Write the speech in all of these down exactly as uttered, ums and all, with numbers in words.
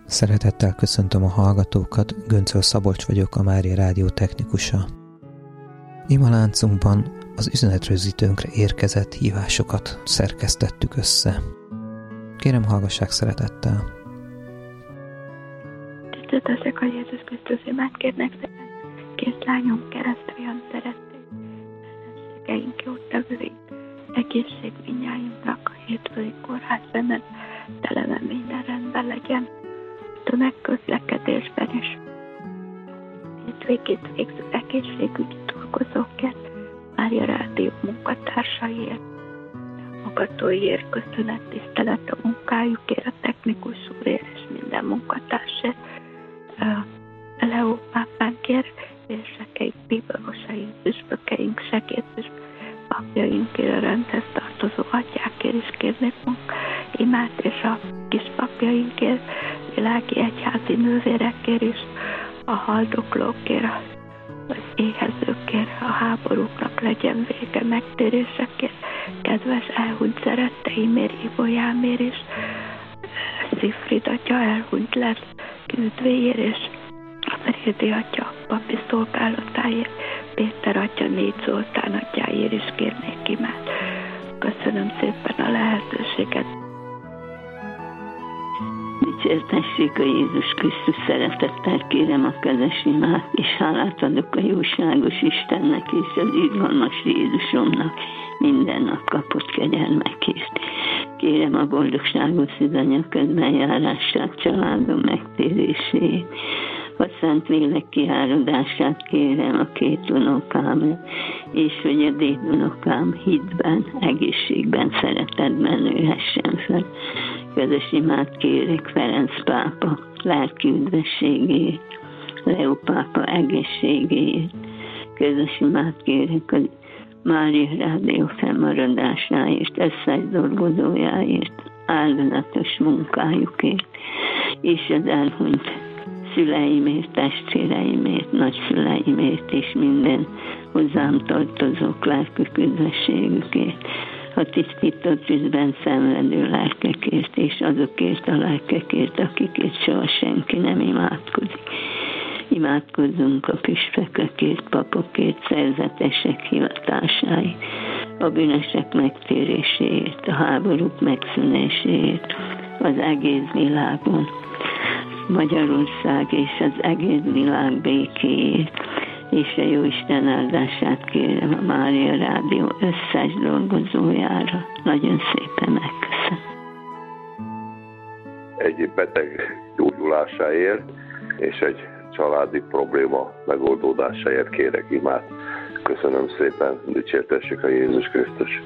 Szeretettel köszöntöm a hallgatókat, Göncöl Szabolcs vagyok, a Mária Rádió technikusa. Imaláncunkban az üzenetrögzítőnkre érkezett hívásokat szerkesztettük össze. Kérem, hallgassák szeretettel. Tiszteltessek a Jézus Krisztus imát kérnek szépen, kész lányom keresztülön szerették, ellenségeink jót tevőink, egészség mindnyájunknak a hétfői kórházbenet, teleme minden rendben legyen, tömegközlekedésben is. Hétvégét végző egészségügyi dolgozókért, Mária Rádió munkatársaiért, támogatóiért, köszönet, tisztelet a munkájukért, a technikus úrért és minden munkatársért, Leó pápánkért, vérsekeink, bíborosaink, püspökeink, segédpüspök, papjainkért, a rendhez tartozó atyákért is kérnék munk imát, és a kispapjainkért, világi egyházi nővérekért is, a haldoklókért, az éhezőkért, a háborúknak legyen vége, megtérésekért, kedves elhunyt szeretteimért, Ivolyámért is, Szifrid atya elhunyt lesz, üdvéért, és a Ferédi atya papi szolgálatáért, Péter atya, Négy Zoltán atyáért is kérnék imát. Köszönöm szépen a lehetőséget. Dicsértessék a Jézus Krisztus, szeretettel kérem a kezes imát, és hálát adok a jóságos Istennek és az irgalmas Jézusomnak minden nap kapott kegyelmekért. Kérem a boldogságos szüzanya közbenjárását, családom megtérését, a Szentlélek kiáradását kérem a két unokám, és hogy a dédunokám hitben, egészségben, szeretetben nőhessen fel. Közös imát kérek Ferenc pápa lelki üdvességéért, Leó pápa egészségéért. Közös imát kérek a Mária Rádió fennmaradásáért, összes dolgozójáért, áldozatos munkájukért, és az elhunyt szüleimért, testvéreimért, nagyszüleimért, és minden hozzám tartozók lelkük üdvességükért, a tisztított tűzben szenvedő lelkekért, és azokért a lelkekért, akikért soha senki nem imádkozik. Imádkozzunk a püspökökért, papokért, szerzetesek hivatásáért, a bűnösek megtéréséért, a háborúk megszűnéséért, az egész világon, Magyarország és az egész világ békéért, és a Jóisten áldását kérem a Mária Rádió összes dolgozójára. Nagyon szépen megköszönöm. Egy beteg gyógyulásáért és egy családi probléma megoldódásáért kérek imát. Köszönöm szépen, dicsértessék a Jézus Krisztus.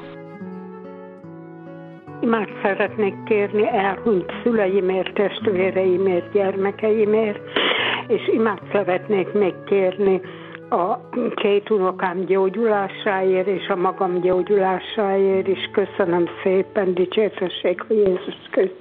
Imát szeretnék kérni elhunyt szüleimért, testvéreimért, gyermekeimért, és imát szeretnék még kérni a két unokám gyógyulásáért és a magam gyógyulásáért is. Köszönöm szépen, dicsértessék a Jézus Krisztus.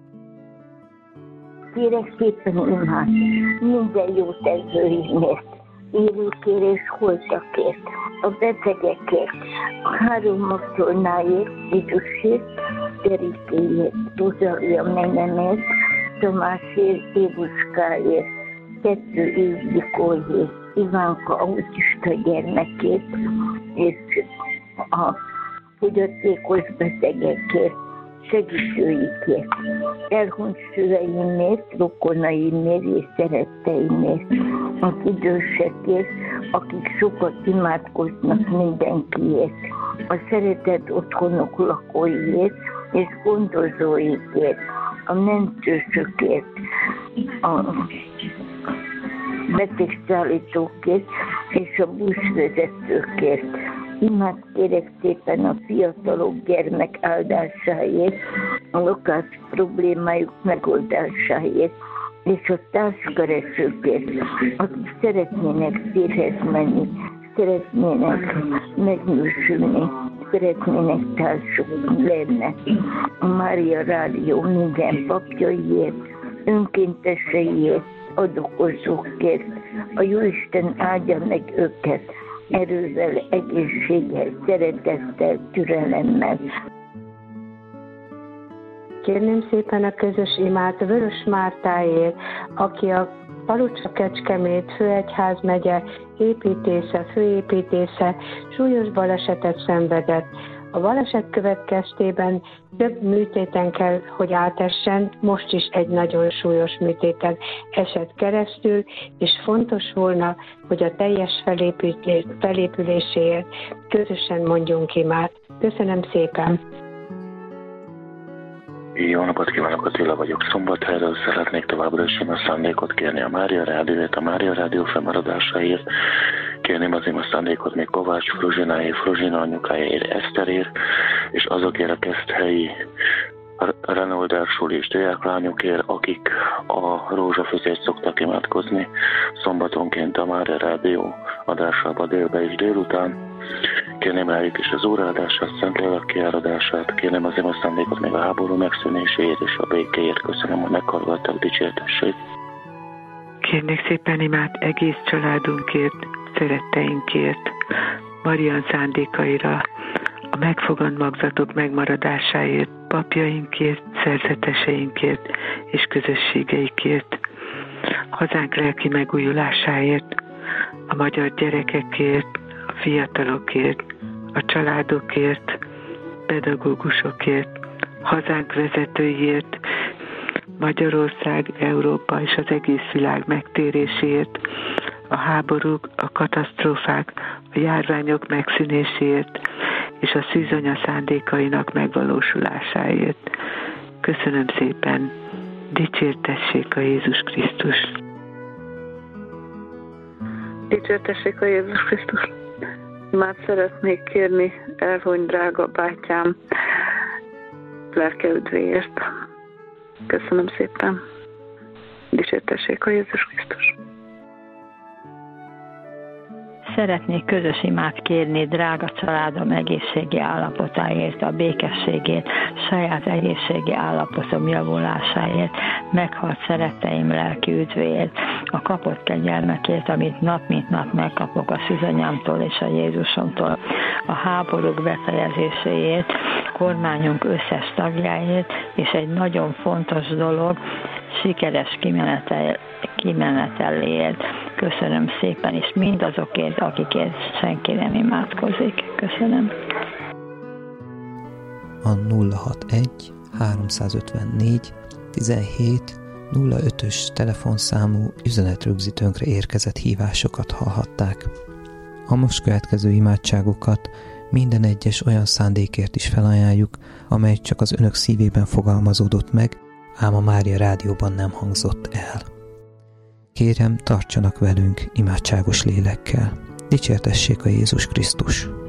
Kérek szépen imát minden jó tevőimért, élőkért és holtakért, a betegekért, a három mozdulnáért, Jézusért, Terékéért, Rozália nenemért, Tamásért, Évuskáért, kettő évgyikóért, Ivánka autista gyermekét, és a fogyatékos betegekért, segítőikért, elhunyt szüleimért, rokonaimért és szeretteimért, az idősekért, akik sokat imádkoznak mindenkiért, a szeretett otthonok lakóiért és gondozóikért, a mentősökért, a betegszállítókért és a buszvezetőkért. Imát kérek szépen a fiatalok gyermek áldásáért, a lakás problémájuk megoldásáért, és a társkeresőkért, akik szeretnének térhez menni, szeretnének megnősülni, szeretnének társuk lenni. A Mária Rádió minden papjaiért, önkénteseiért, adokozókért, a Jóisten áldja meg őket erővel, egészséggel, szeretettel, türelemmel. Kérném szépen a közös imát Vörös Mártáért, aki a Palucsa-Kecskemét főegyház megye építésze, főépítésze, súlyos balesetet szenvedett. A baleset következtében több műtéten kell, hogy átessen, most is egy nagyon súlyos műtéten esett keresztül, és fontos volna, hogy a teljes felépüléséért közösen mondjunk imát. Köszönöm szépen! Jó napot kívánok, Attila vagyok Szombathelyről, szeretnék továbbra is ima szándékot kérni a Mária Rádióért, a Mária Rádió fennmaradásáért. Kérném az ima szándékot még Kovács Fruzsináért, Fruzsina anyukájáért, Eszterért, és azokért a keszthelyi Renolder Suli és diáklányokért, akik a rózsafözért szoktak imádkozni szombatonként a Mária Rádió adásába délbe és délután. Kérném rájuk is az óraadását, Szentlélek kiáradását, kérném az ima szándékot még a háború megszűnéséért és a békéért. Köszönöm, hogy meghallgattak, dicsértessék. Kérnék szépen imát egész családunkért, szeretteinkért, Marian szándékaira, a megfogant magzatok megmaradásáért, papjainkért, szerzeteseinkért és közösségeikért, hazánk lelki megújulásáért, a magyar gyerekekért, a fiatalokért, a családokért, pedagógusokért, hazánk vezetőiért, Magyarország, Európa és az egész világ megtéréséért, a háborúk, a katasztrófák, a járványok megszűnéséért és a szűzanya szándékainak megvalósulásáért. Köszönöm szépen, dicsértessék a Jézus Krisztus! Dicsértessék a Jézus Krisztus! Már szeretnék kérni elhunyt drága bátyám lelke üdvéért. Köszönöm szépen. Dicsértessék a Jézus Krisztus! Szeretnék közös imát kérni drága családom egészségi állapotáért, a békességét, saját egészségi állapotom javulásáért, meghalt szeretteim lelki üdvéért, a kapott kegyelmekért, amit nap mint nap megkapok a szűzanyámtól és a Jézusomtól, a háborúk befejezéséért, kormányunk összes tagjáért, és egy nagyon fontos dolog, sikeres kimenetel, kimeneteléért. Köszönöm szépen, és mindazokért, akikért senki nem imádkozik. Köszönöm. A nulla hatvanegy háromszázötvennégy tizenhét nulla ötös telefonszámú üzenetrögzítőnkre érkezett hívásokat hallhatták. A most következő imádságokat minden egyes olyan szándékért is felajánljuk, amely csak az önök szívében fogalmazódott meg, ám a Mária Rádióban nem hangzott el. Kérem, tartsanak velünk imádságos lélekkel. Dicsértessék a Jézus Krisztus!